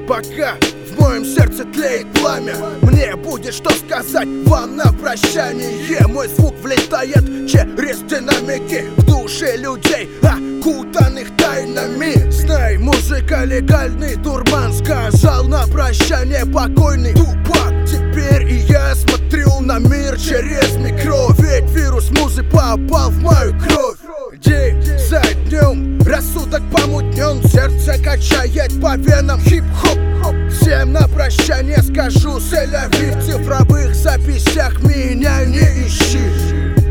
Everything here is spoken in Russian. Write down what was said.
Пока в моем сердце тлеет пламя, мне будет что сказать вам на прощание. Мой звук влетает через динамики в души людей, окутанных тайнами. Знай, музыка легальный дурман, сказал на прощание покойный Тупак. Теперь и я смотрю на мир через микро, ведь вирус музы попал в мою кровь. День за днем рассудок помутнен, сердце качает по венам хип-хоп. Всем на прощание скажу селяви, в цифровых записях меня не ищи.